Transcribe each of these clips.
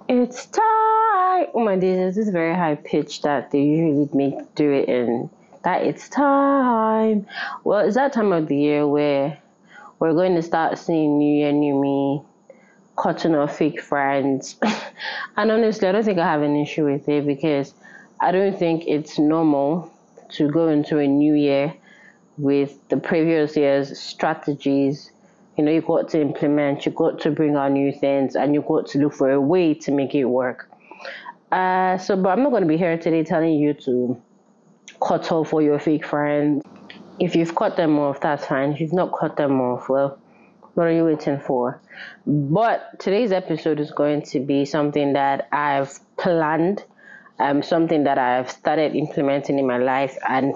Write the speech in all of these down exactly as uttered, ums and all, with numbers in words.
It's time. Oh my days, this is very high pitch that they usually make do it in. That it's time. Well, it's that time of the year where we're going to start seeing new year, new me, cutting off fake friends. And honestly, I don't think I have an issue with it because I don't think it's normal to go into a new year with the previous year's strategies. You know, you got to implement, you got to bring out new things, and you got to look for a way to make it work. Uh, so, but I'm not going to be here today telling you to cut off all your fake friends. If you've cut them off, that's fine. If you've not cut them off, well, what are you waiting for? But today's episode is going to be something that I've planned, um, something that I've started implementing in my life, and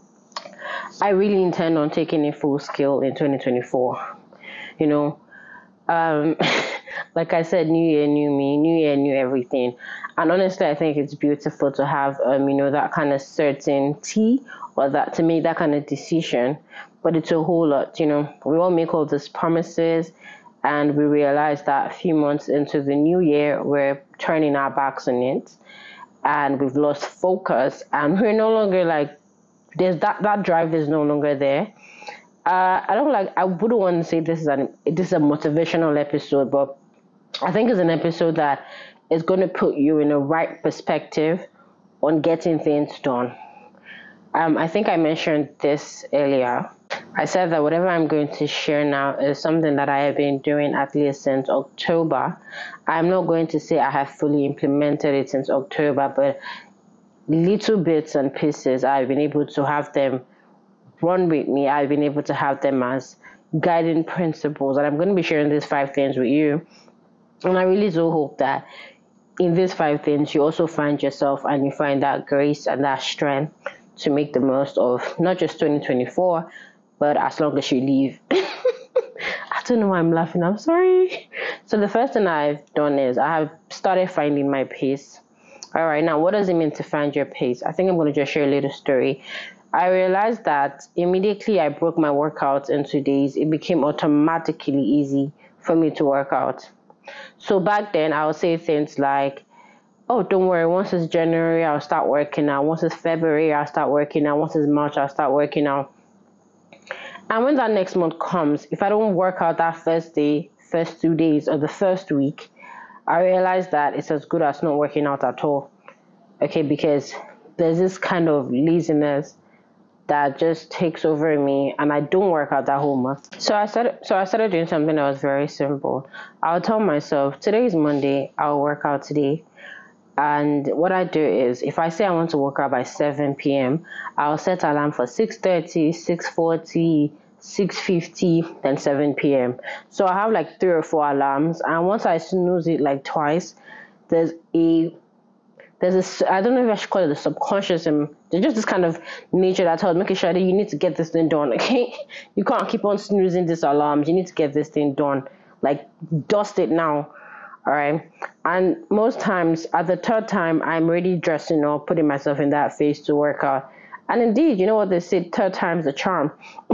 I really intend on taking it full scale in twenty twenty-four. You know, um, like I said, new year, new me, new year, new everything. And honestly, I think it's beautiful to have, um, you know, that kind of certainty or that to make that kind of decision. But it's a whole lot, you know. We all make all these promises, and we realize that a few months into the new year, we're turning our backs on it, and we've lost focus, and we're no longer like there's that that drive is no longer there. Uh, I don't like. I wouldn't want to say this is an this is a motivational episode, but I think it's an episode that is going to put you in the right perspective on getting things done. Um, I think I mentioned this earlier. I said that whatever I'm going to share now is something that I have been doing at least since October. I'm not going to say I have fully implemented it since October, but little bits and pieces I've been able to have them run with me. I've been able to have them as guiding principles, and I'm going to be sharing these five things with you. And I really do hope that in these five things, you also find yourself and you find that grace and that strength to make the most of not just twenty twenty-four, but as long as you live. I don't know why I'm laughing. I'm sorry. So the first thing I've done is I have started finding my pace. All right, now what does it mean to find your pace? I think I'm going to just share a little story. I realized that immediately I broke my workouts into days, it became automatically easy for me to work out. So back then, I would say things like, oh, don't worry, once it's January, I'll start working out. Once it's February, I'll start working out. Once it's March, I'll start working out. And when that next month comes, if I don't work out that first day, first two days, or the first week, I realize that it's as good as not working out at all. Okay, because there's this kind of laziness that just takes over me, and I don't work out that whole month. So I started so I started doing something that was very simple. I'll tell myself, today is Monday, I'll work out today. And what I do is, if I say I want to work out by seven p.m., I'll set alarm for six thirty, six forty, six fifty, then seven p.m. So I have like three or four alarms, and once I snooze it like twice, there's a there's this, I don't know if I should call it the subconscious, and there's just this kind of nature that tells me, okay, Shadi, you need to get this thing done, okay? You can't keep on snoozing these alarms. You need to get this thing done. Like, dust it now, all right? And most times, at the third time, I'm already dressing up, putting myself in that phase to work out. And indeed, you know what they say, third time's the charm.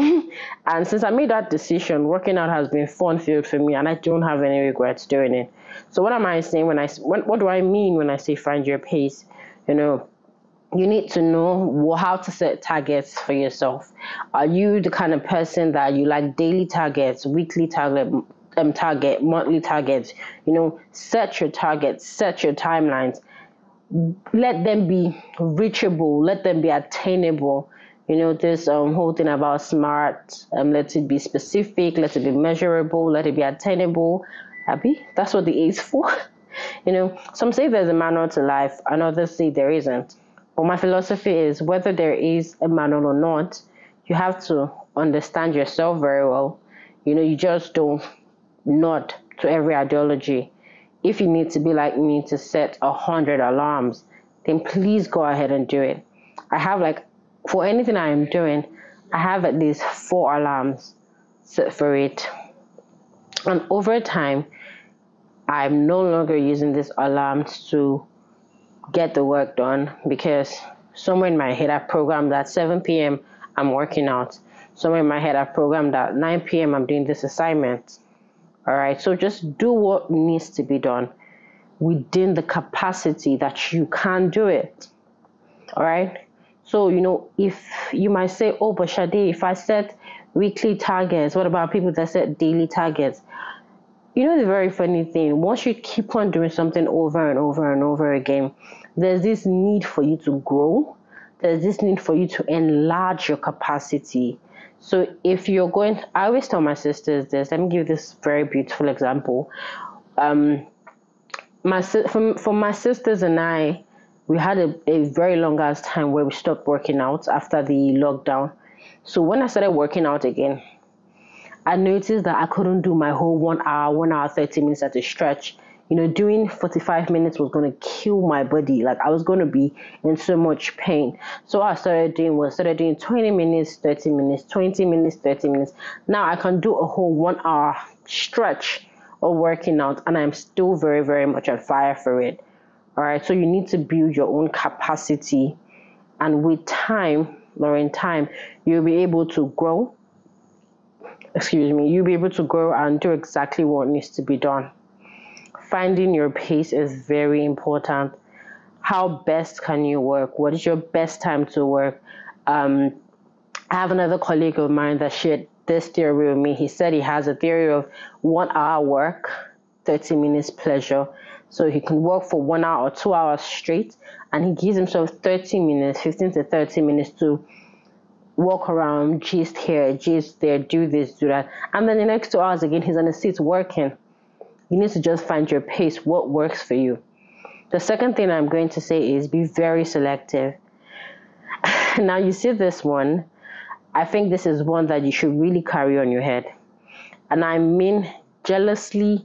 And since I made that decision, working out has been fun-filled for me, and I don't have any regrets doing it. So what am I saying when I, what, what do I mean when I say find your pace? You know, you need to know how to set targets for yourself. Are you the kind of person that you like daily targets, weekly target, um, target, monthly targets? You know, set your targets, set your timelines. Let them be reachable. Let them be attainable. You know, this um, whole thing about SMART, um, let it be specific, let it be measurable, let it be attainable. Abby, that's what the A is for. You know, some say there's a manual to life, and others say there isn't. But my philosophy is whether there is a manual or not, you have to understand yourself very well. You know, you just don't nod to every ideology. If you need to be like me to set a hundred alarms, then please go ahead and do it. I have like, for anything I am doing, I have at least four alarms set for it. And over time, I'm no longer using these alarms to get the work done, because somewhere in my head I've programmed that seven p.m. I'm working out. Somewhere in my head I've programmed that nine p.m. I'm doing this assignment. All right, so just do what needs to be done. within the capacity that you can do it. All right. So, you know, if you might say, oh, but Shade, if I set weekly targets, what about people that set daily targets? You know, the very funny thing, once you keep on doing something over and over and over again, there's this need for you to grow. There's this need for you to enlarge your capacity. So if you're going, I always tell my sisters this, let me give this very beautiful example. Um, my for, for my sisters and I, we had a, a very long ass time where we stopped working out after the lockdown. So when I started working out again, I noticed that I couldn't do my whole one hour, one hour, thirty minutes at a stretch. You know, doing forty-five minutes was going to kill my body. Like I was going to be in so much pain. So what I started doing was started doing twenty minutes, thirty minutes, twenty minutes, thirty minutes. Now I can do a whole one hour stretch of working out, and I'm still very, very much on fire for it. All right. So you need to build your own capacity. And with time, or in time, you'll be able to grow. Excuse me, you'll be able to grow and do exactly what needs to be done. Finding your pace is very important. How best can you work? What is your best time to work? Um, I have another colleague of mine that shared this theory with me. He said he has a theory of one hour work, thirty minutes pleasure. So he can work for one hour or two hours straight, and he gives himself thirty minutes, fifteen to thirty minutes to walk around, gist here, gist there, do this, do that. And then the next two hours again, he's on the seat working. You need to just find your pace, what works for you. The second thing I'm going to say is be very selective. Now you see this one, I think this is one that you should really carry on your head. And I mean jealously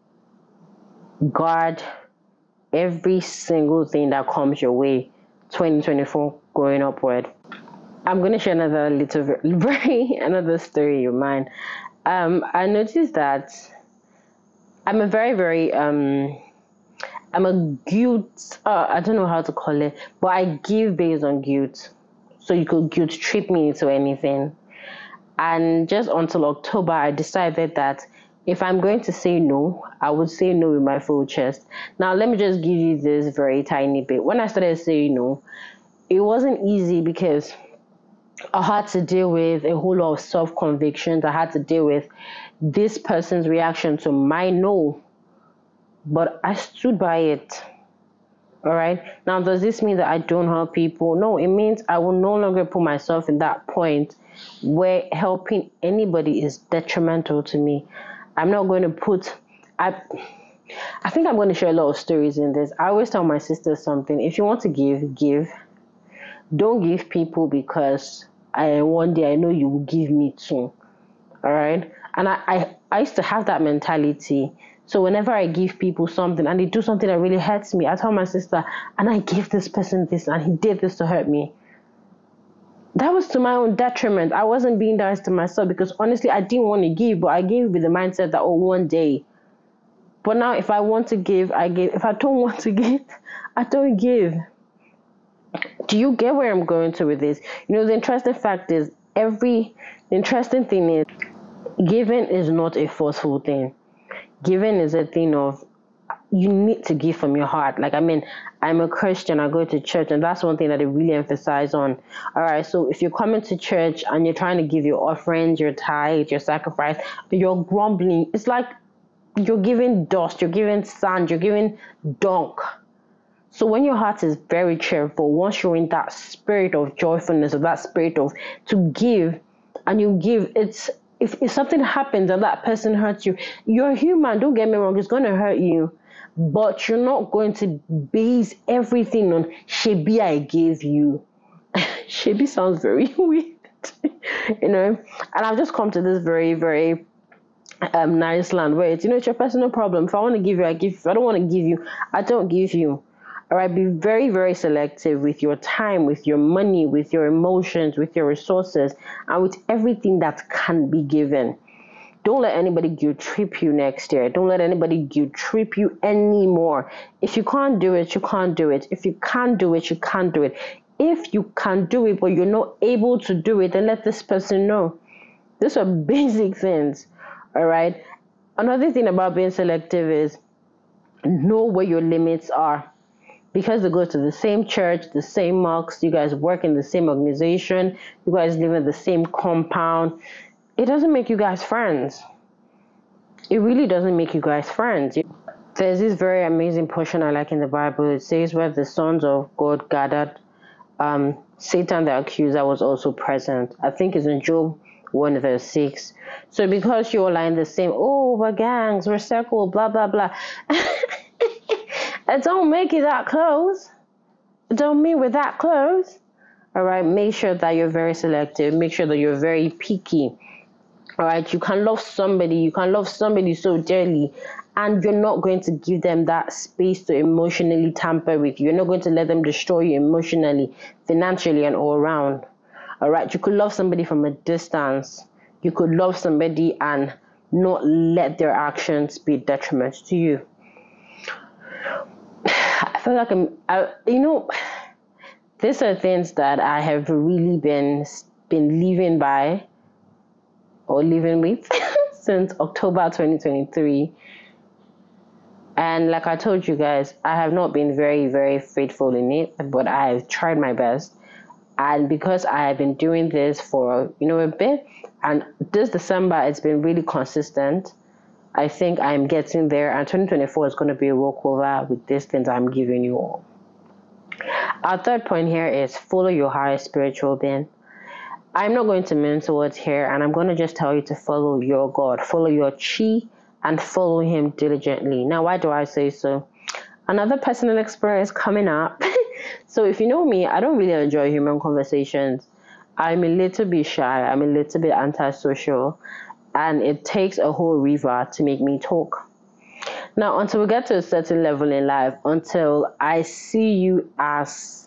guard every single thing that comes your way twenty twenty-four going upward. I'm going to share another little, very, another story of mine. Um, I noticed that I'm a very, very, um, I'm a guilt, uh, I don't know how to call it, but I give based on guilt. So you could guilt trip me into anything. And just until October, I decided that if I'm going to say no, I would say no with my full chest. Now, let me just give you this very tiny bit. When I started saying no, it wasn't easy because I had to deal with a whole lot of self-convictions. I had to deal with this person's reaction to my no. But I stood by it. All right. Now, does this mean that I don't help people? No, it means I will no longer put myself in that point where helping anybody is detrimental to me. I'm not going to put... I, I think I'm going to share a lot of stories in this. I always tell my sisters something. If you want to give, give. Don't give people because I one day I know you will give me too. All right. And I, I, I used to have that mentality. So whenever I give people something and they do something that really hurts me, I tell my sister, and I gave this person this and he did this to hurt me. That was to my own detriment. I wasn't being nice to myself because honestly, I didn't want to give, but I gave with the mindset that, oh, one day. But now if I want to give, I give. If I don't want to give, I don't give. Do you get where I'm going to with this? You know, the interesting fact is every, the interesting thing is giving is not a forceful thing. Giving is a thing of, you need to give from your heart. Like, I mean, I'm a Christian, I go to church, and that's one thing that they really emphasize on. All right, so if you're coming to church and you're trying to give your offerings, your tithe, your sacrifice, but you're grumbling, it's like you're giving dust, you're giving sand, you're giving dunk. So when your heart is very cheerful, once you're in that spirit of joyfulness, or that spirit of to give, and you give, it's, if, if something happens and that person hurts you, you're human, don't get me wrong, it's going to hurt you. But you're not going to base everything on Shebi I gave you. Shebi sounds very weird, you know. And I've just come to this very, very um, nice land where it's, you know, it's your personal problem. If I want to give you, I give. If I don't want to give you, I don't give you. All right, be very, very selective with your time, with your money, with your emotions, with your resources, and with everything that can be given. Don't let anybody guilt trip you next year. Don't let anybody guilt trip you anymore. If you can't do it, you can't do it. If you can't do it, you can't do it. If you can do it, but you're not able to do it, then let this person know. These are basic things, all right? Another thing about being selective is know where your limits are. Because they go to the same church, the same mosques, you guys work in the same organization, you guys live in the same compound, it doesn't make you guys friends. It really doesn't make you guys friends. There's this very amazing portion I like in the Bible. It says where the sons of God gathered, um, Satan the accuser was also present. I think it's in Job one verse six. So because you all are in the same, oh, we're gangs, we're circle, blah, blah, blah. It don't make it that close. It don't mean we're that close. All right, make sure that you're very selective. Make sure that you're very picky. All right, you can love somebody, you can love somebody so dearly, and you're not going to give them that space to emotionally tamper with you. You're not going to let them destroy you emotionally, financially, and all around. All right, you could love somebody from a distance. You could love somebody and not let their actions be a detriment to you. I feel like I'm, I, you know, these are things that I have really been been living by or living with since October twenty twenty-three. And like I told you guys, I have not been very, very faithful in it, but I have tried my best. And because I have been doing this for, you know, a bit, and this December, it's been really consistent. I think I'm getting there, and twenty twenty-four is going to be a walkover with these things I'm giving you all. Our third point here is follow your highest spiritual being. I'm not going to mince words here, and I'm going to just tell you to follow your God, follow your chi, and follow him diligently. Now, why do I say so? Another personal experience coming up. So if you know me, I don't really enjoy human conversations. I'm a little bit shy. I'm a little bit antisocial. And it takes a whole river to make me talk. Now, until we get to a certain level in life, until I see you as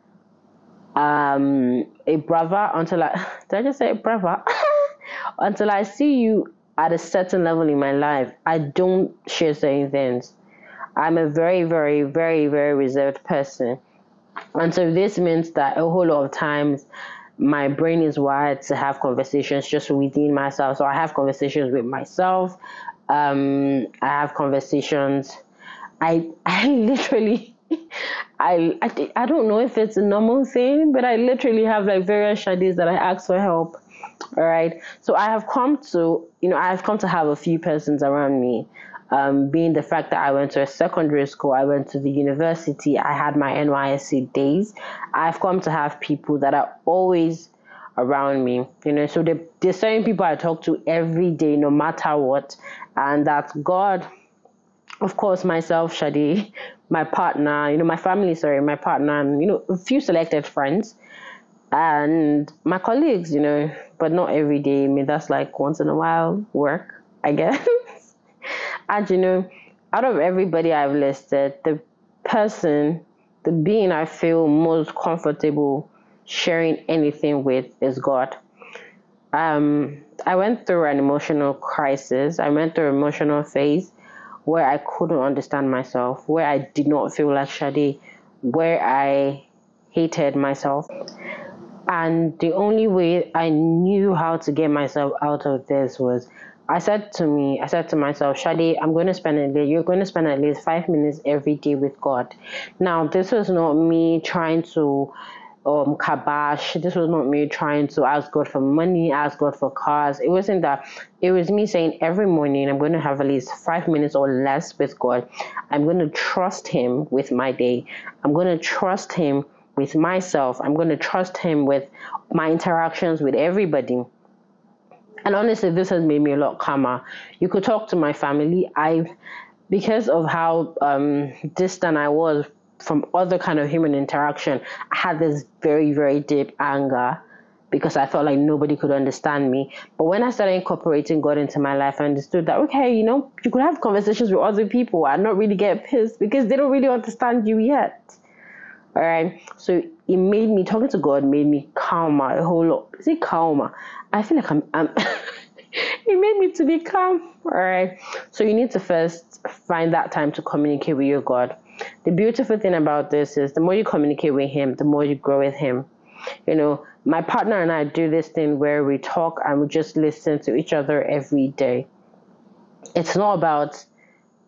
um, a brother, until I, did I just say brother? Until I see you at a certain level in my life, I don't share certain things. I'm a very, very, very, very reserved person. And so this means that a whole lot of times my brain is wired to have conversations just within myself. So I have conversations with myself. Um, I have conversations. I I literally, I, I I don't know if it's a normal thing, but I literally have like various shades that I ask for help. All right. So I have come to, you know, I have come to have a few persons around me. Um, being the fact that I went to a secondary school, I went to the university, I had my N Y S C days. I've come to have people that are always around me, you know. So the the same people I talk to every day, no matter what, and that's God, of course, myself, Shadi, my partner, you know, my family, sorry, my partner, and you know, a few selected friends, and my colleagues, you know, but not every day. I mean, that's like once in a while work, I guess. And you know, out of everybody I've listed, the person, the being I feel most comfortable sharing anything with is God. Um, I went through an emotional crisis. I went through an emotional phase where I couldn't understand myself, where I did not feel like Shadi, where I hated myself. And the only way I knew how to get myself out of this was I said to me, I said to myself, Shadi, I'm going to spend at least, you're going to spend at least five minutes every day with God. Now, this was not me trying to um kabash. This was not me trying to ask God for money, ask God for cars. It wasn't that. It was me saying every morning I'm going to have at least five minutes or less with God. I'm going to trust him with my day. I'm going to trust him with myself. I'm going to trust him with my interactions with everybody. And honestly, this has made me a lot calmer. You could talk to my family. I've, because of how um, distant I was from other kind of human interaction, I had this very, very deep anger because I felt like nobody could understand me. But when I started incorporating God into my life, I understood that, okay, you know, you could have conversations with other people and not really get pissed because they don't really understand you yet. All right. So it made me, talking to God made me calmer a whole lot. Is it calmer? I feel like I'm, I'm it made me to be calm. All right. So you need to first find that time to communicate with your God. The beautiful thing about this is the more you communicate with him, the more you grow with him. You know, my partner and I do this thing where we talk and we just listen to each other every day. It's not about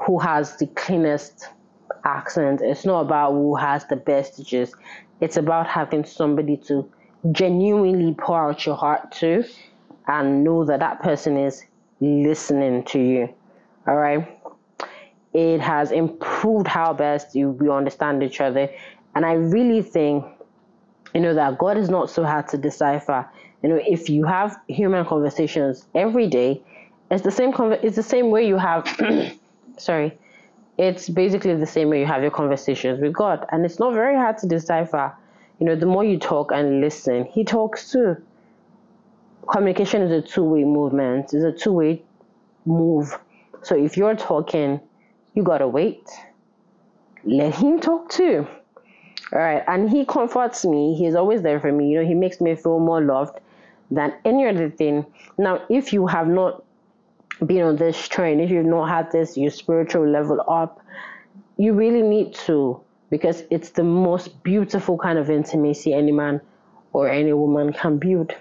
who has the cleanest accent. It's not about who has the best gist. It's about having somebody to genuinely pour out your heart to and know that that person is listening to you. All right. It has improved how best you, we understand each other. And I really think, you know, that God is not so hard to decipher. You know, if you have human conversations every day, it's the same, conver- it's the same way you have, sorry, it's basically the same way you have your conversations with God. And it's not very hard to decipher. You know, the more you talk and listen, he talks too. Communication is a two-way movement. It's a two-way move. So if you're talking, you gotta wait. Let him talk too. All right. And he comforts me. He's always there for me. You know, he makes me feel more loved than any other thing. Now, if you have not been on this train, if you've not had this, your spiritual level up, you really need to, because it's the most beautiful kind of intimacy any man or any woman can build.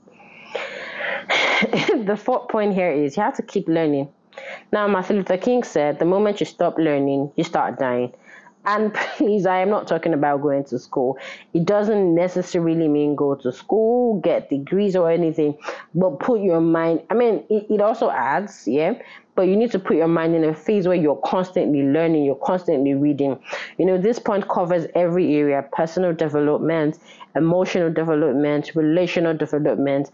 The fourth point here is you have to keep learning. Now, Martin Luther King said, the moment you stop learning, you start dying. And please, I am not talking about going to school. It doesn't necessarily mean go to school, get degrees or anything, but put your mind, I mean, it, it also adds, yeah, but you need to put your mind in a phase where you're constantly learning, you're constantly reading. You know, this point covers every area: personal development, emotional development, relational development.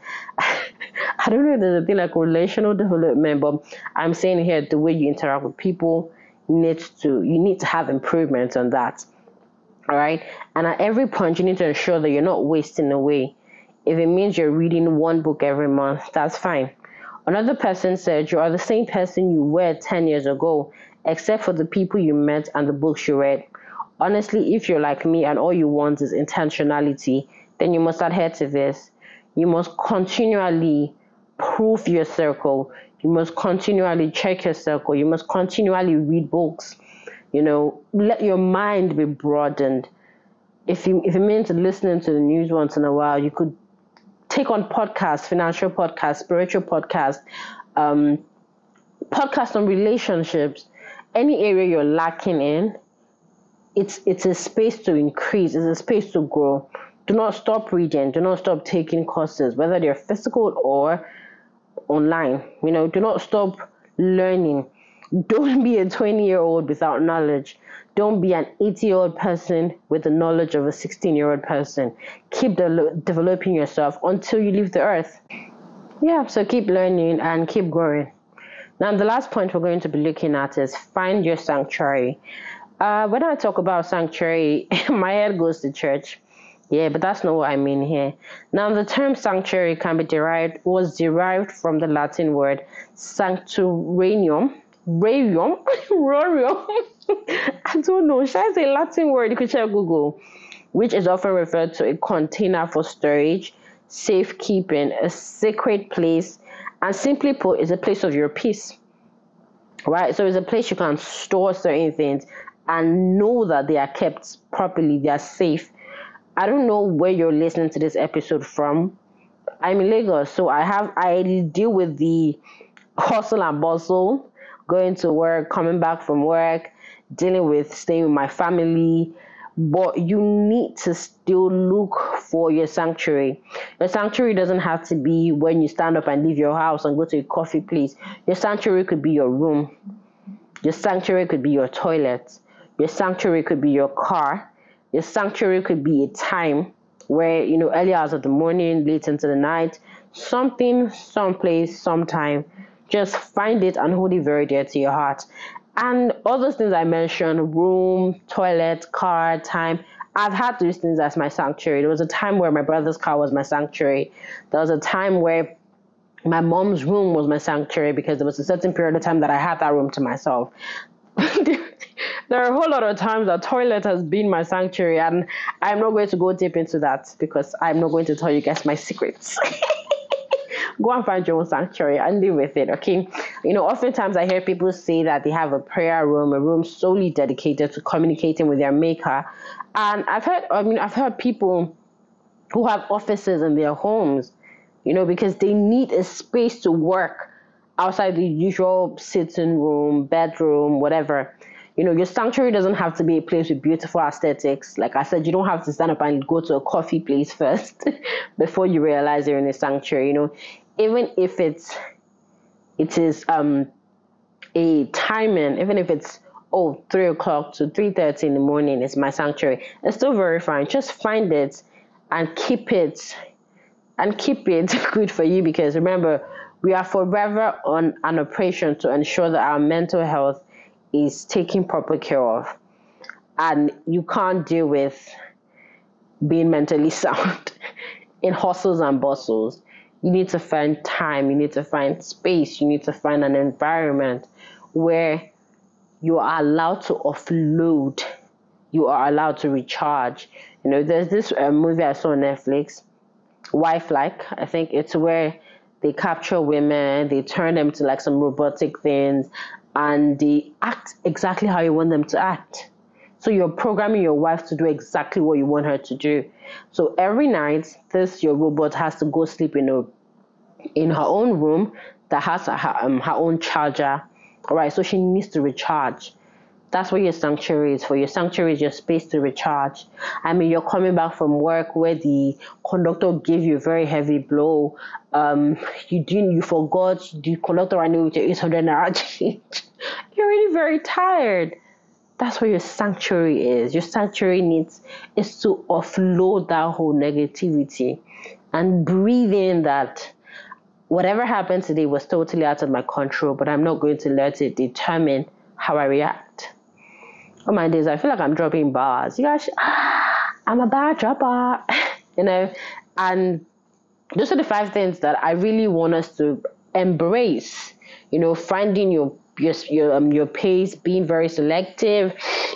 I don't know if there's a thing like relational development, but I'm saying here the way you interact with people needs to, you need to have improvements on that. All right. And at every point, you need to ensure that you're not wasting away. If it means you're reading one book every month, that's fine. Another person said you are the same person you were ten years ago, except for the people you met and the books you read. Honestly, if you're like me and all you want is intentionality, then you must adhere to this. You must continually prove your circle. You must continually check your circle. You must continually read books. You know, let your mind be broadened. If you if it means listening to the news once in a while, you could take on podcasts, financial podcasts, spiritual podcasts, um, podcasts on relationships. Any area you're lacking in, it's it's a space to increase. It's a space to grow. Do not stop reading. Do not stop taking courses, whether they're physical or online. You know, do not stop learning. Don't be a twenty-year-old without knowledge. Don't be an eighty-year-old person with the knowledge of a sixteen-year-old person. Keep de- developing yourself until you leave the earth. Yeah, so keep learning and keep growing. Now, the last point we're going to be looking at is find your sanctuary. Uh, when I talk about sanctuary, my head goes to church. Yeah, but that's not what I mean here. Now, the term sanctuary can be derived, was derived from the Latin word sancturanium. Rarium? Rarium? I don't know. Should I say Latin word? You could check Google. Which is often referred to a container for storage, safekeeping, a sacred place, and simply put, is a place of your peace. Right? So it's a place you can store certain things and know that they are kept properly, they are safe. I don't know where you're listening to this episode from. I'm in Lagos, so I have I deal with the hustle and bustle, going to work, coming back from work, dealing with staying with my family. But you need to still look for your sanctuary. Your sanctuary doesn't have to be when you stand up and leave your house and go to a coffee place. Your sanctuary could be your room. Your sanctuary could be your toilet. Your sanctuary could be your car. Your sanctuary could be a time where, you know, early hours of the morning, late into the night, something, someplace, sometime. Just find it and hold it very dear to your heart. And all those things I mentioned, room, toilet, car, time, I've had those things as my sanctuary. There was a time where my brother's car was my sanctuary. There was a time where my mom's room was my sanctuary because there was a certain period of time that I had that room to myself. There are a whole lot of times that toilet has been my sanctuary, and I'm not going to go deep into that because I'm not going to tell you guys my secrets. Go and find your own sanctuary and live with it, okay? You know, oftentimes I hear people say that they have a prayer room, a room solely dedicated to communicating with their maker. And I've heard, I mean, I've heard people who have offices in their homes, you know, because they need a space to work outside the usual sitting room, bedroom, whatever. You know, your sanctuary doesn't have to be a place with beautiful aesthetics. Like I said, you don't have to stand up and go to a coffee place first before you realize you're in a sanctuary. You know, even if it's it is um a timing, even if it's oh three o'clock to three thirty in the morning is my sanctuary, it's still very fine. Just find it and keep it and keep it good for you, because remember, we are forever on an operation to ensure that our mental health is taken proper care of. And you can't deal with being mentally sound in hustles and bustles. You need to find time, you need to find space, you need to find an environment where you are allowed to offload, you are allowed to recharge. You know, there's this uh, movie I saw on Netflix, Wife Like, I think it's where they capture women, they turn them to like some robotic things, and they act exactly how you want them to act. So you're programming your wife to do exactly what you want her to do. So every night, this your robot has to go sleep in a in her own room that has her, um, her own charger. All right, so she needs to recharge. That's what your sanctuary is for. Your sanctuary is your space to recharge. I mean, you're coming back from work where the conductor gave you a very heavy blow. Um, you didn't, you forgot the conductor ran away with your eight hundred naira change. You're really very tired. That's what your sanctuary is. Your sanctuary needs is to offload that whole negativity and breathe in that whatever happened today was totally out of my control, but I'm not going to let it determine how I react. Oh my days, I feel like I'm dropping bars. You guys, I'm a bar dropper, you know, and those are the five things that I really want us to embrace. You know, finding your your your um your pace, being very selective.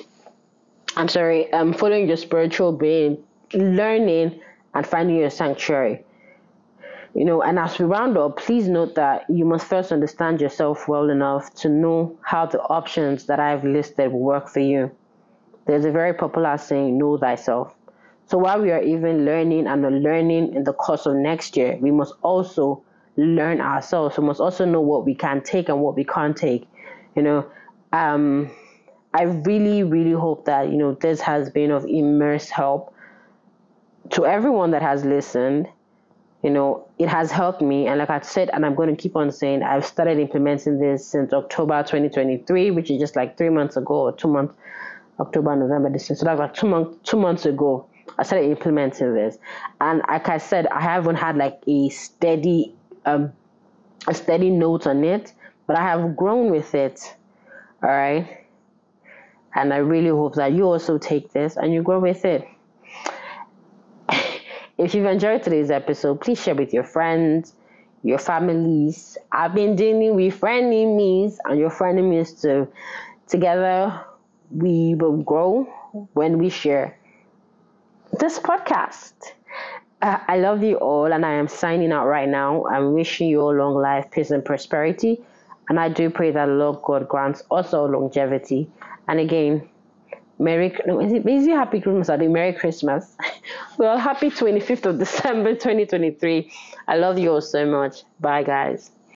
I'm sorry, um, following your spiritual being, learning, and finding your sanctuary. You know, and as we round up, please note that you must first understand yourself well enough to know how the options that I've listed will work for you. There's a very popular saying, know thyself. So while we are even learning and unlearning in the course of next year, we must also learn ourselves. We must also know what we can take and what we can't take. You know, um, I really, really hope that, you know, this has been of immense help to everyone that has listened. You know, it has helped me. And like I said, and I'm going to keep on saying, I've started implementing this since October twenty twenty-three, which is just like three months ago or two months, October, November, December. So that's like two months, two months ago, I started implementing this. And like I said, I haven't had like a steady, um, a steady note on it, but I have grown with it. All right. And I really hope that you also take this and you grow with it. If you've enjoyed today's episode, please share with your friends, your families. I've been dealing with frenemies and your frenemies too. Together, we will grow when we share this podcast. Uh, I love you all, and I am signing out right now. I'm wishing you all long life, peace, and prosperity. And I do pray that Lord God grants also longevity. And again, Merry, no, is it, is it Happy Christmas? I think Merry Christmas. Well, happy twenty-fifth of December, twenty twenty-three. I love you all so much. Bye, guys.